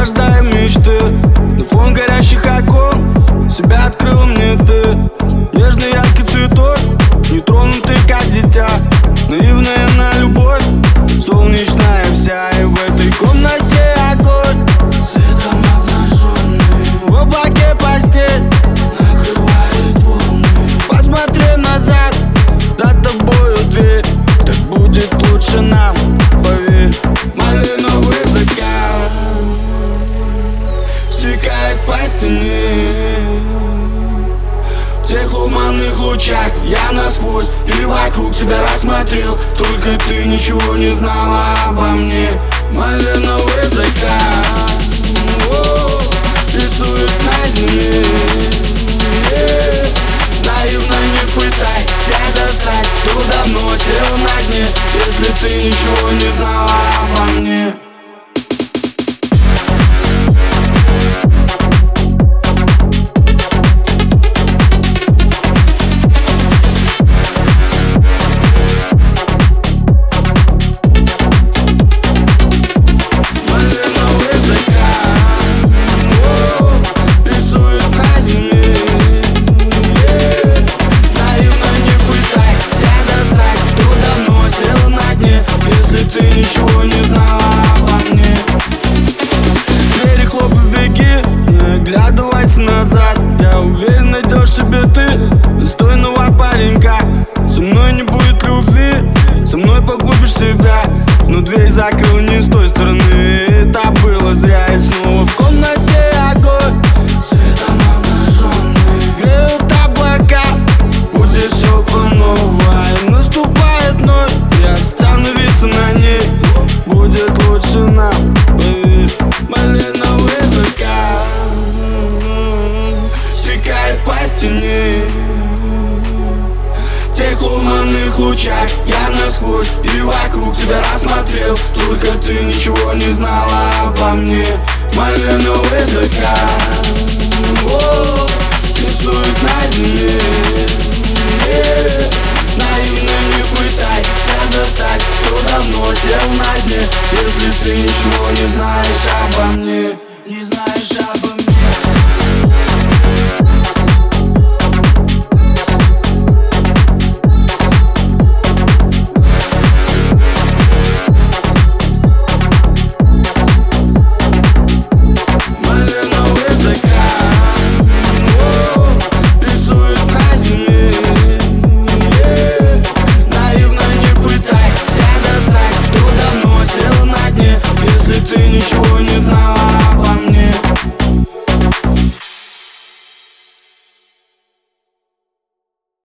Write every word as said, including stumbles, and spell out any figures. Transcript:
рождая мечты. На фон горящих окон себя открыл мне ты. Нежный яркий цветок, нетронутый как дитя. Наивная на любовь, солнечная вся. И в этой комнате огонь, светом обнаженный, в облаке постель накрывает волны. Посмотри назад, за тобою дверь. Так будет лучше нам, поверь. Малиновый закат стекает по стене. В тех луманных лучах я насквозь и вокруг тебя рассмотрел. Только ты ничего не знала обо мне. Малиновый закат о, рисует на земле. Э, наивно не пытайся достать, что давно сел на дне. Если ты ничего не знала обо мне. Ничего не знала обо мне. Двери хлопай, беги, не оглядывайся назад. Я уверен, найдешь себе ты достойного паренька. Со мной не будет любви, со мной погубишь себя. Но дверь закрыл не с той стороны, это было зря. И снова в комнате огонь, Светом обнаженный, греют облака. Будет все по новой, наступает ночь. Я остановиться на ней, будет лучше нам, поверь. Малиновый закат стекает по стене. В тех луманных лучах я насквозь и вокруг тебя рассмотрел. Только ты ничего не знала обо мне. Малиновый закат о, рисует на земле. Э, наивно не пытайся достать, что давно сел на дне. Если ты ничего не знаешь обо мне, не знаешь обо мне. малиновый закат о, рисует на земле. Э, наивно не пытайся достать, что давно сел на дне. Если ты ничего не знал